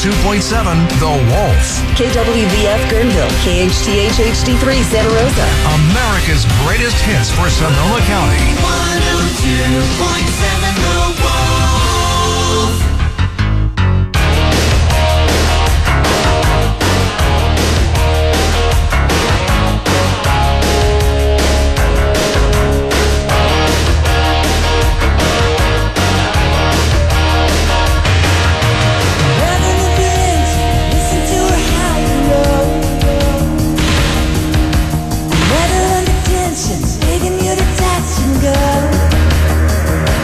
102.7 The Wolf. KWVF Guerneville, KHTH HD3 Santa Rosa. America's greatest hits for Sonoma County. 102.7 The Wolf. Taking you to touch and go.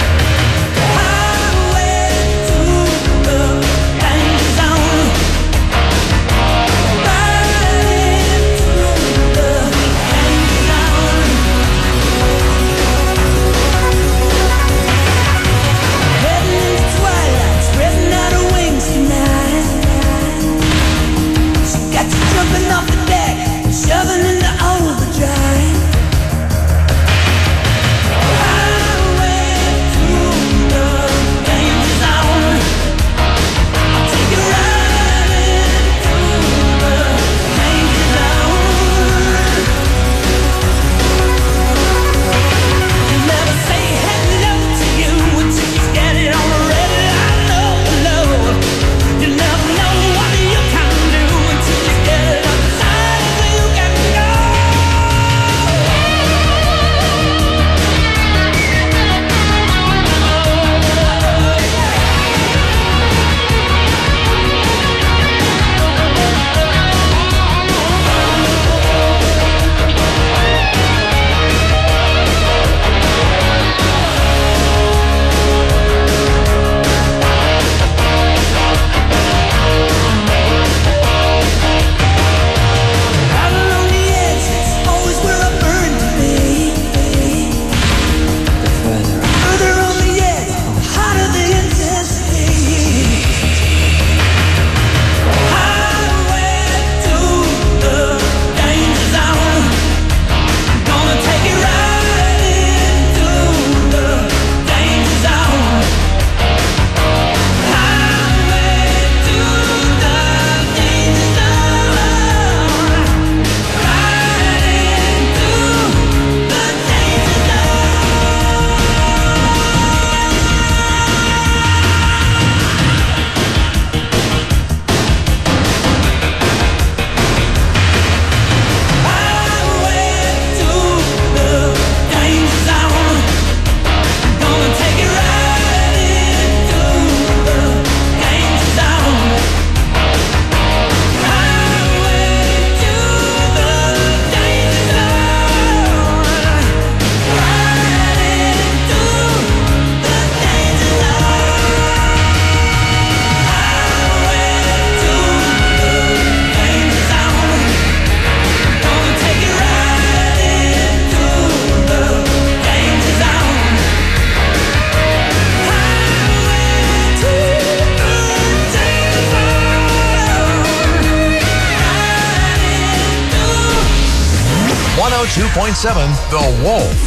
The Wolf.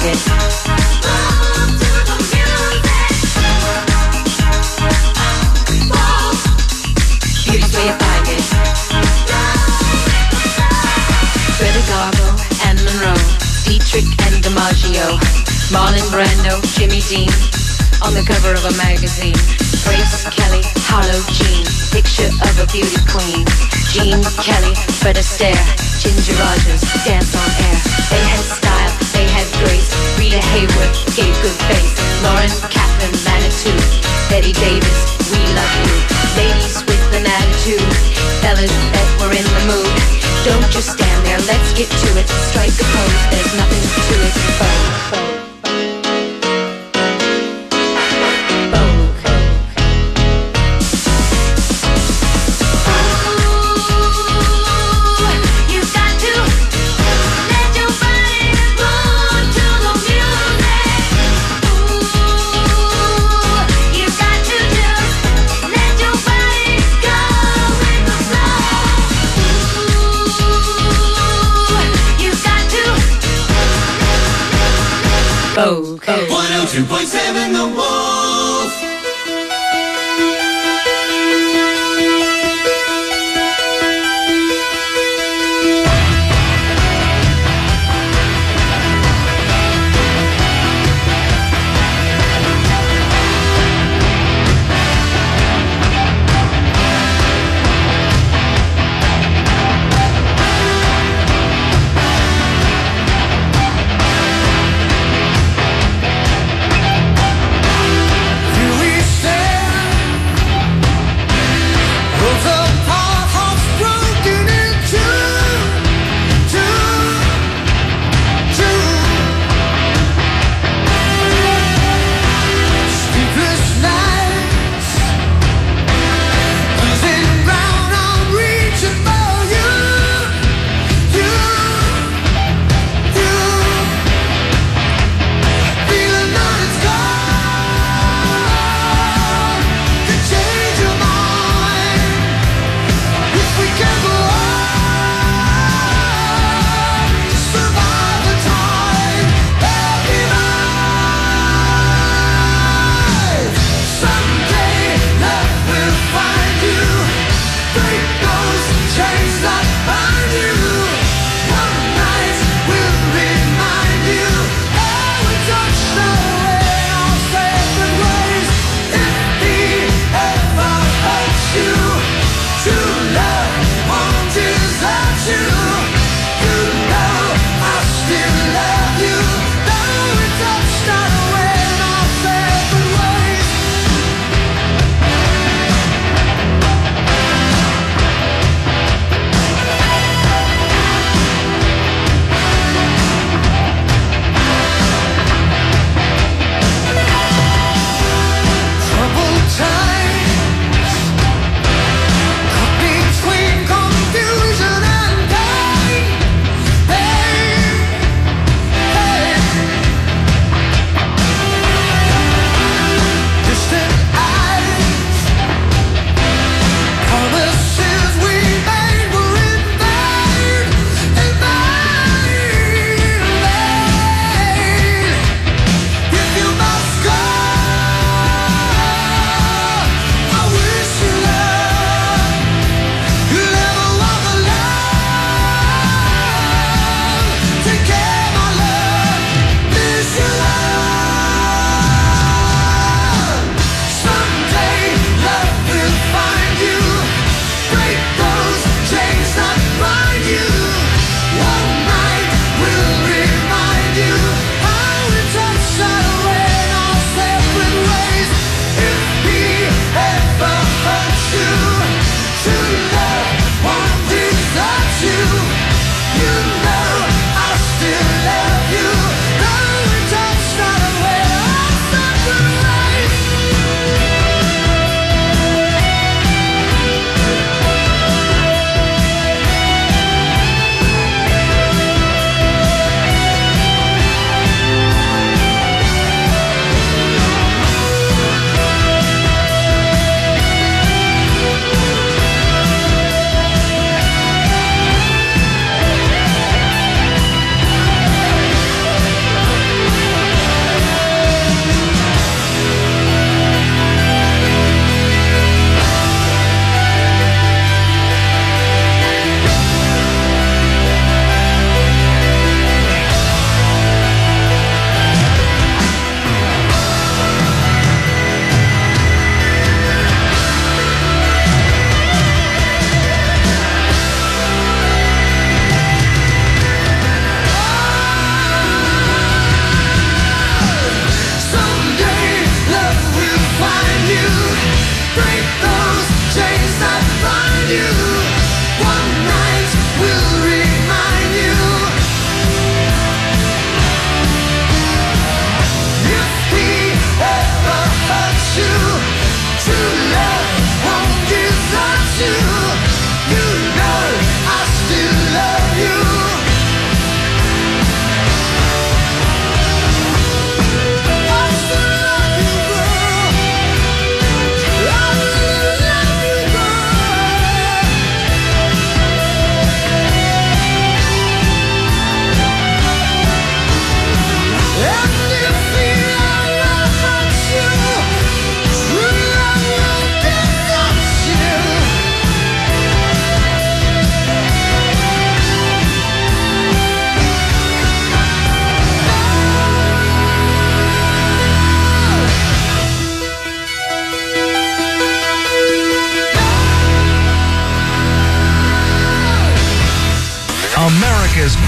it. Move to the music. Beauty's where you find it. Greta Garbo and Monroe, Dietrich and DiMaggio, Marlon Brando, Jimmy Dean, on the cover of a magazine. Grace Kelly, Harlow Jean, picture of a beauty queen. Jean Kelly, Fred Astaire, Ginger Rogers, dance on air. They had style, they had grace. Rita Hayworth gave good face. Lauren Kaplan, Manitou, Betty Davis, we love you. Ladies with an attitude, fellas that were in the mood. Don't just stand there, let's get to it. Strike a pose, there's nothing to it. Vogue. 102.7 The Wolf. Here we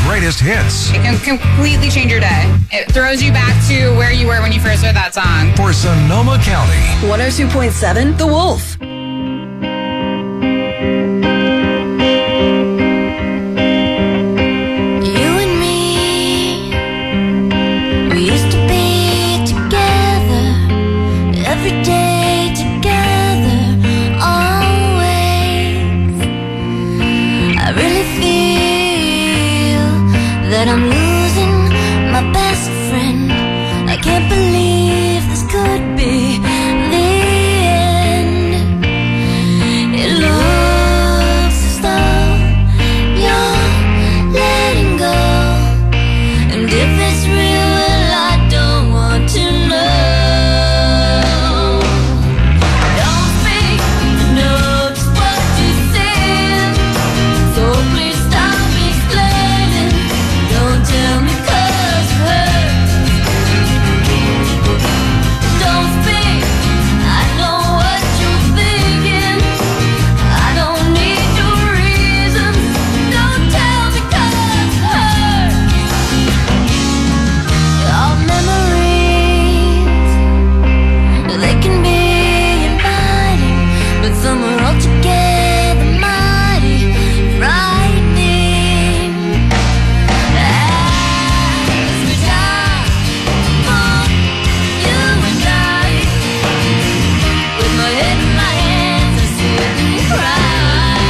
greatest hits. It can completely change your day. It throws you back to where you were when you first heard that song. For Sonoma County. 102.7 The Wolf. That I'm losing my best friend. I can't believe this could be the end. It looks as though you're letting go, and if it's real, well, I don't want to know. Don't speak, I know just what you said, so please stop explaining. Don't tell me 'cause it hurts. Don't speak, I know what you're thinking. I don't need your reasons. Don't tell me 'cause it hurts. Our memories, they can be inviting, but some are altogether mighty frightening. As we die for you and I, with my head in my hands, I sit and cry.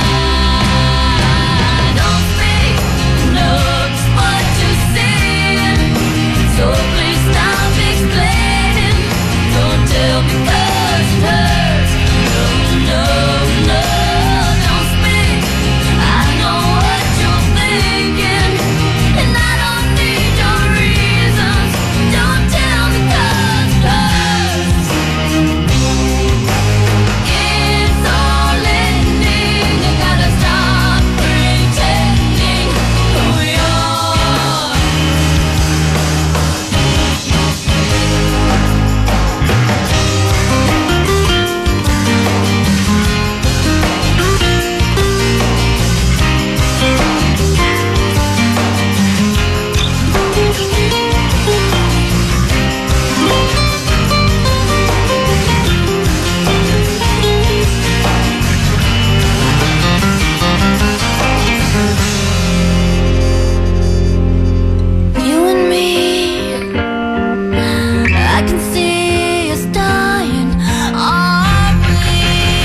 Don't speak, know just what you're saying, so please stop explaining. Don't tell me 'cause it hurts. No, no, no, don't speak. I know what you're thinking, and I don't need your reasons. Don't tell me 'cause it hurts. It's all ending. You gotta stop pretending who you are. You and me, I can see us dying, aren't we?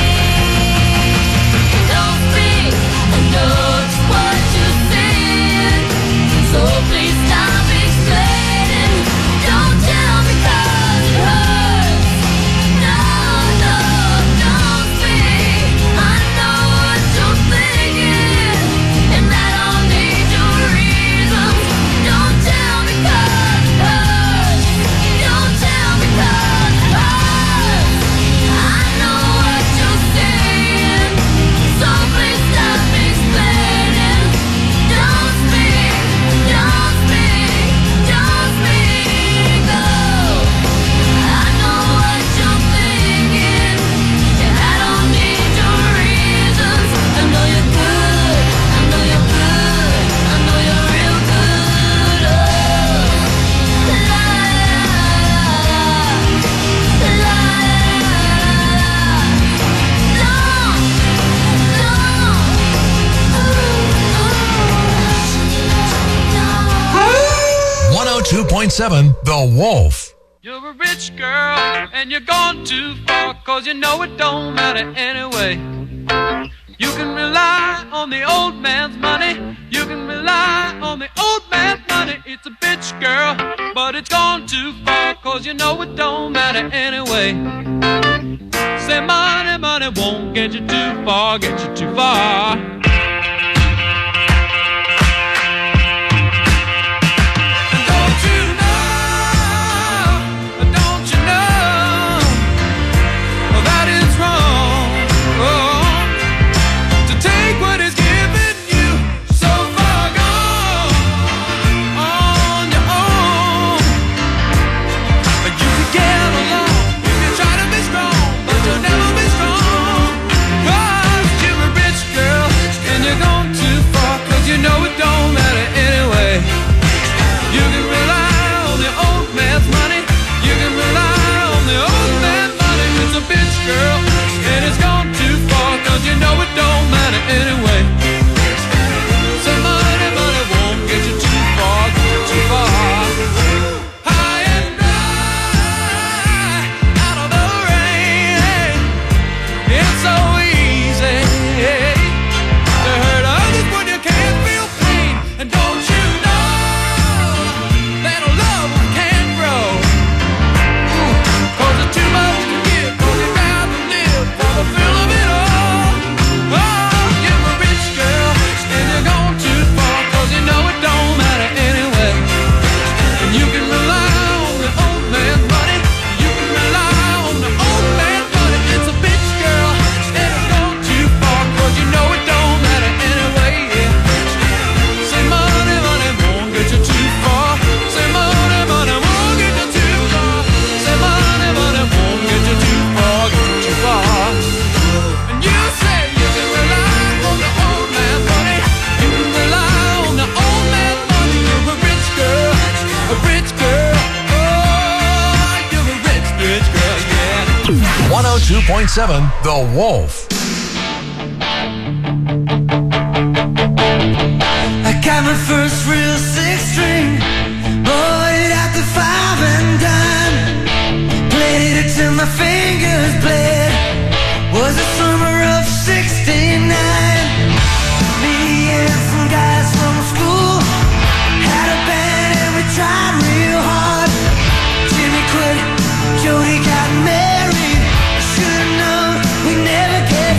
Don't speak, I know just what you're saying, so please stop explaining. Don't tell me 'cause it hurts. No, no, don't speak. I know what you're thinking, and I don't need your reasons. Don't tell me 'cause it hurts. Don't tell me 'cause it hurts. I know what you're saying, so please stop explaining. Don't speak, don't speak, don't speak. Oh, I know what you're thinking, and I don't need your reasons. I know you're good, I know you're good, I know you're real good. Oh, la la la no, 102.7 The Wolf. You're a rich girl and you're gone too far, 'cause you know it don't matter anyway. You can rely on the old man's money. You can rely on the old man's money. It's a bitch girl, but it's gone too far, 'cause you know it don't matter anyway. Say money, money won't get you too far, get you too far. Don't you know that it's wrong, to take what is given you, so far gone on your own. But you can get along if you try to be strong, but you'll never be strong, 'cause you're a rich girl anyway. Say money, money won't get you too far, too far. High and dry, out of the rain. It's so easy to hurt others when you can't feel pain. And don't you know that love can't grow? 'Cause it's too much to give, 'cause you got to live for the thrill of it all. Oh, you're a rich girl, and you're gone too far, 'cause you know it don't matter anyway. And you can rely on the old man's money. You can rely on the old man's money. It's a bitch girl, and it's gone too far, 'cause you know it don't matter anyway. Yeah. Say money, money won't get you too far. Say money, money won't get you too far. Say money, money won't get you too far, get you too far. And you say you can rely on the old man's money. You can rely on the old man's money. You're a rich girl, a rich girl. Oh, you're a rich, rich girl, yeah. 102.7 The Wolf. I got my first real six string, bought it at the 5 and dime. Played it till my fingers bled. Was the summer of '69. Me and some guys from school had a band and we tried real hard. Jimmy quit, Jody got married. Should've known we never get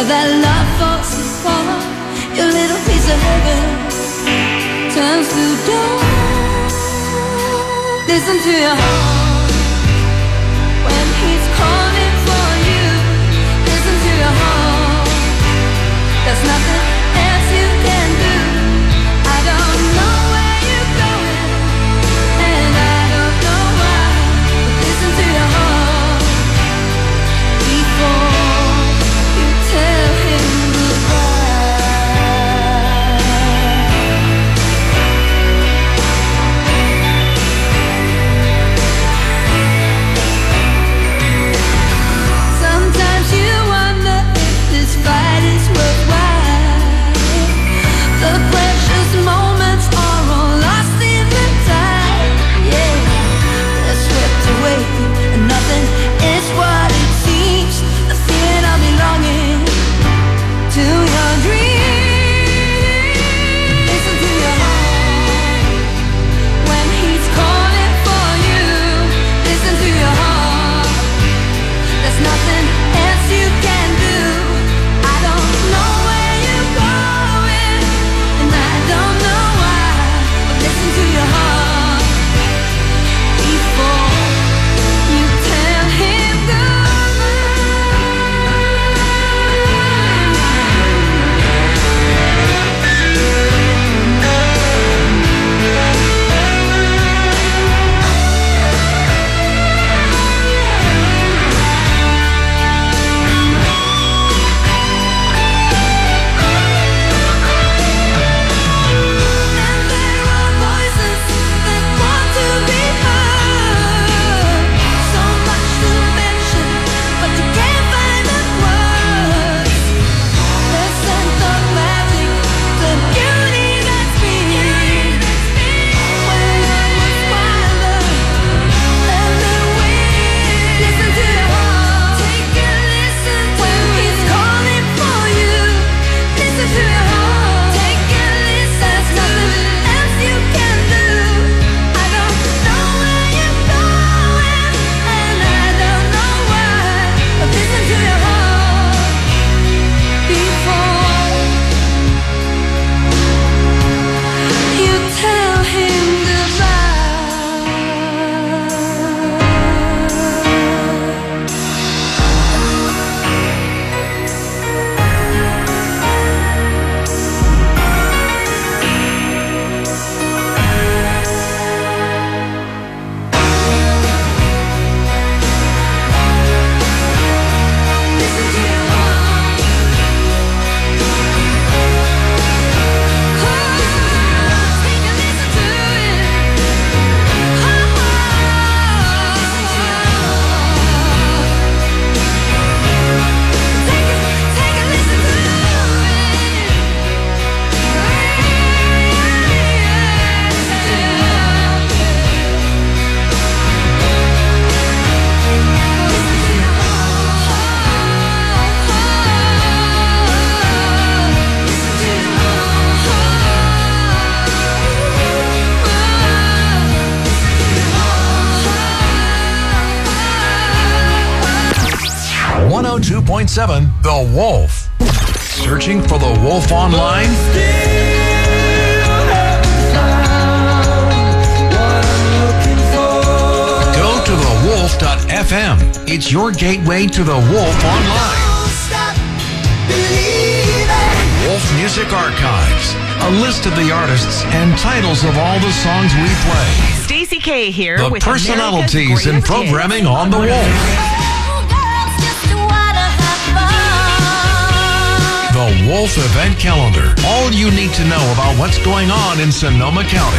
that love falls apart, your little piece of heaven turns to dawn. Listen to your heart when he's calling for you. Listen to your heart. There's nothing else you can do. I don't know where you're going, and I don't know why. But listen to your heart before you tell him sometimes you wonder if this fight is worthwhile. The precious moments are all lost in the tide. Yeah, they're swept away, and nothing is what it seems. The feeling of belonging to your dreams. Listen to your heart when he's calling for you. Listen to your heart. There's nothing else you can do. I don't know where you're going, and I don't know why. But listen to your heart before you tell him And there are voices that want to be heard. So much to mention, but you can't find the words. The sense of magic, the beauty that's been when I was wilder than the wind. Listen to your heart. Take a listen when he's calling for you. Listen to your heart. Take a listen. There's nothing else you can do. I don't know where you're going, and I don't know why. But listen to your heart before you tell him goodbye. Listen to your heart. Take a listen to it. Take a listen to it. 102.7 The Wolf. Searching for The Wolf online? Go to thewolf.fm. It's your gateway to The Wolf online. Wolf Music Archives. A list of the artists and titles of all the songs we play. Stacey K here The with personalities America's and Greatest programming Hits on The Wolf. The Wolf Event Calendar. All you need to know about what's going on in Sonoma County.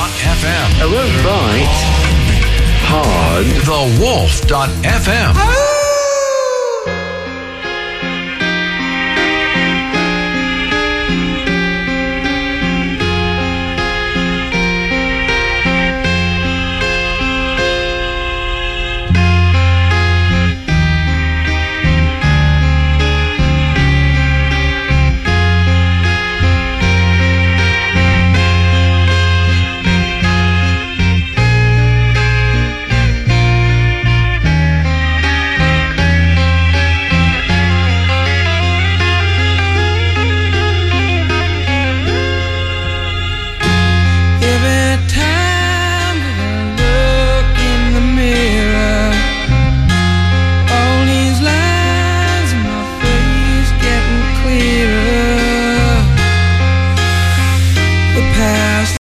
TheWolf.fm. A road bite hard. TheWolf.fm.